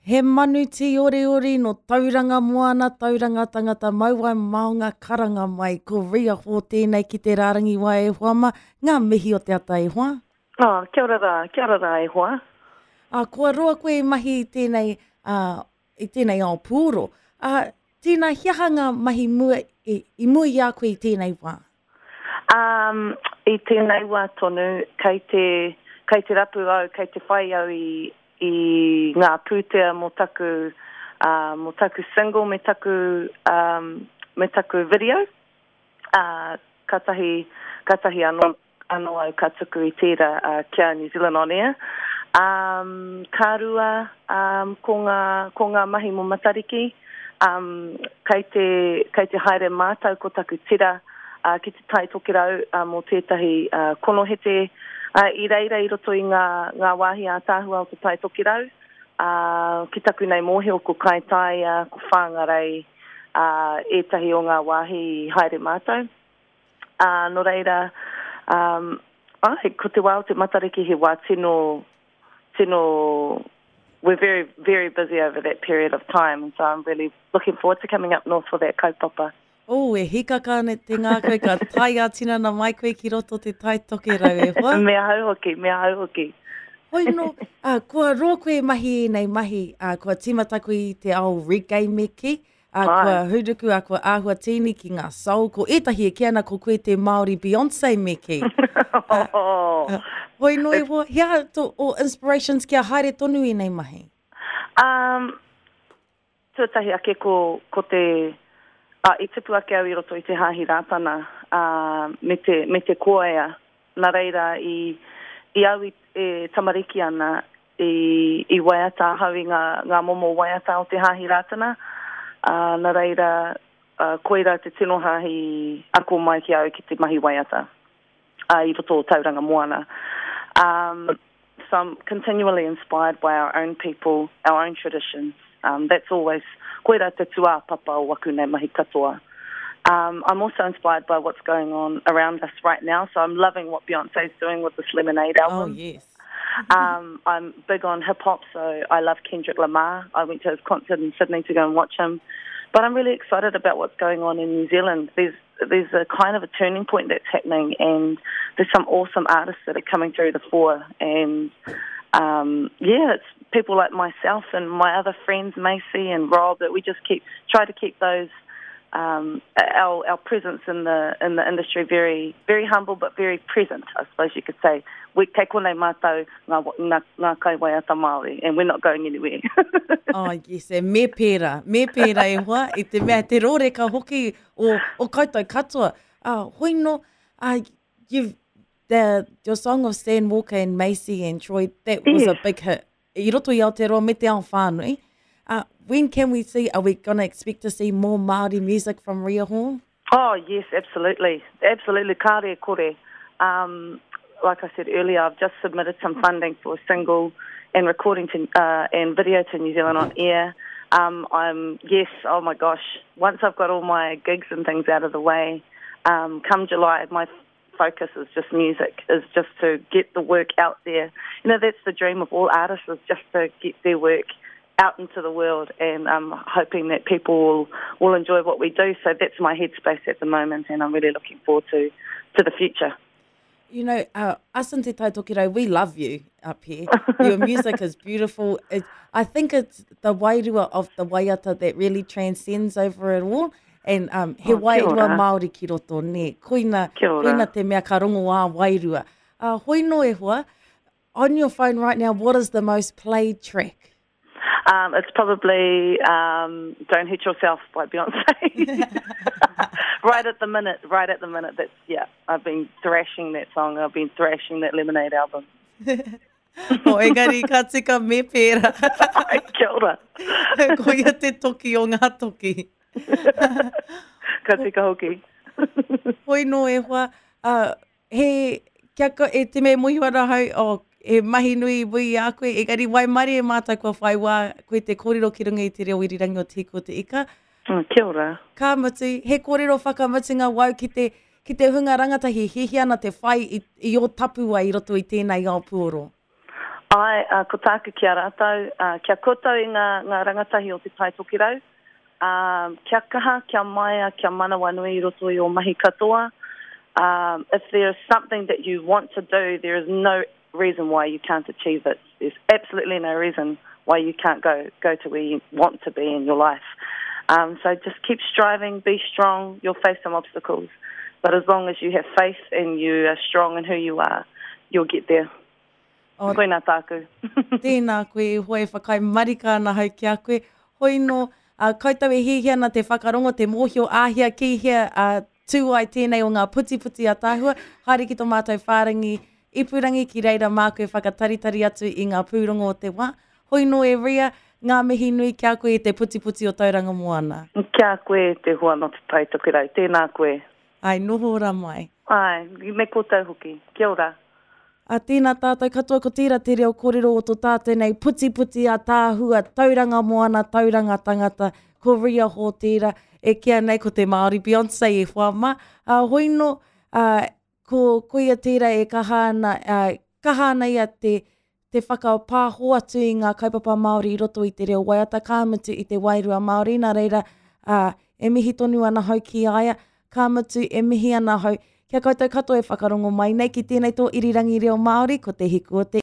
He manuti ori no tauranga moana, tauranga tangata mauai maunga karanga mai, ko ria ho tēnei ki te rārangi wai e hoa ngā mihi o te ata e hoa. Kia ora rā e hoa. Kua roa koe mahi i tēnei ao pūro. Tēnā hiahanga mahi mua i mua i a koe i tēnei wā? I tēnei wā tonu, kei te rapu au, kei te whai au i ngā pūtea mo taku single, me taku video. Katahi anō au ka tuku i tērā kia New Zealand On Air. Kārua, ko ngā mahi mo matariki, kei te haere mātau ko taku tira, ki te tai tokirau mo tētahi konohete, i reira i roto i ngā wāhi a tāhua o te tai tokirau, ki taku nei mōhio ko kaitaia, ko whāngarei, etahi o ngā wāhi haere mātau. No reira, ko te wā o te matariki he wā tino, we're very, very busy over that period of time, and so I'm really looking forward to coming up north for that kaupapa. E hikaka ne te ngā koe ka tai atina na mai koe ki roto te tai toke rau e hoa? Mea hau hoki. Hoi no, kua roa koe mahi nei mahi, kua timata koe i te ao reggae meki, kua huruku kua āhua tini ki ngā soul, ko etahi e kiana ko koe te Māori Beyonce meki. Hoi no e hoa, hea o inspirations kia haere tonu i nei mahi? Tuatahi ake ko te... I tipu ake au i roto i te hāhi rātana me te koea. Nā reira i au e tamariki ana i waiata, hau i ngā momo waiata o te hāhi rātana. Nā reira koera te tino hāhi ako mai ki au ki te mahi waiata i roto o tauranga moana. So I'm continually inspired by our own people, our own traditions. That's always koera te tua papa o waku nei mahi katoa. I'm also inspired by what's going on around us right now, so I'm loving what Beyonce's doing with this Lemonade album. Oh, yes. I'm big on hip-hop, so I love Kendrick Lamar. I went to his concert in Sydney to go and watch him. But I'm really excited about what's going on in New Zealand. There's a kind of a turning point that's happening, and there's some awesome artists that are coming through the fore. And, it's people like myself and my other friends, Macy and Rob, that we just try to keep those our presence in the industry very, very humble but very present, I suppose you could say. We kei konei mātou ngā kai waiata Māori, and we're not going anywhere. Yes, me pēra e hoa, i te mea te rōreka hoki o koutou katoa. Hoi no, your song of Stan Walker and Macy and Troy, that was a big hit. I roto i Aotearoa me te ao whānui. When can we see, are we going to expect to see more Māori music from Ria Horn? Oh, yes, absolutely. Absolutely, kāre kore. Like I said earlier, I've just submitted some funding for a single and recording and video to New Zealand On Air. Oh my gosh, once I've got all my gigs and things out of the way, come July, my focus is just music, is just to get the work out there. You know, that's the dream of all artists, is just to get their work out into the world, and I'm hoping that people will enjoy what we do. So that's my headspace at the moment, and I'm really looking forward to the future. You know, us in Te Tai Tokiro, we love you up here. Your music is beautiful. I think it's the wairua of the waiata that really transcends over it all. And he wairua Māori ki roto ne. Koina te mea ka rongo a wairua. Hoi no e hoa, on your phone right now, what is the most played track? It's probably Don't Hurt Yourself by Beyonce. Right at the minute. That's, I've been thrashing that song. I've been thrashing that Lemonade album. Engari, ka tika me pēra. Kia ora. Koia te toki o ngā toki. Ka tika hoki. Hoi no e hoa, e te me muhiwara hau, e mahi nui vui a koe, engari wai mare e mātai kua whai wā, koe te kōrero ki runga i te reo irirangi o Tiko Te Ika. Kia ora. Ka mutu, he kōrero whakamutunga wau ki te hunga rangatahi, he ana te whai i o tapua i roto i tēnei ao puoro. Ai, ko tāku kia rātou, kia koutou i ngā rangatahi o te tai toki rau. Kia kaha, kia maia, kia manawa nui I roto I o mahi katoa. If there is something that you want to do, there is no reason why you can't achieve it. There's absolutely no reason why you can't go to where you want to be in your life. So just keep striving, be strong. You'll face some obstacles. But as long as you have faith and you are strong in who you are, you'll get there. Koina tāku. Tēnā koe, hoi whakai marika ana hau ki a koe. Hoi no, koutou e hihia na te whakarongo, te mōhio āhia ki hia tū ai tēnei o ngā puti a tāhua. Haere ki tō mātou whārangi ipurangi ki reira mā koe whakataritari atu I ngā pūrongo o te wā. Hoi no e ria, ngā mihi nui kia koe I te puti o tauranga moana. Kia koe te hua no te tai toki rau. Tēnā koe. Ai, noho ora mai. Ai, me koutou hoki. Kia ora. Tēnā tātou katoa ko tira te reo kōrero o tō tātou nei puti a tāhua, tauranga moana, tauranga tangata, ko ria ho tira, e kia nei ko te Māori Beyoncé e whama. Hoi no, ko koia tira e kahana ia te whakapāho atu I ngā kaupapa Māori I roto I te reo waiata kāmutu I te wairua Māori. Nā reira, e mihi tonu ana hau ki aia, kāmutu e mihi ana hau. Kia koutou katoa e whakarongo mai nei ki tēnei tō irirangi reo Māori, ko te hiku o te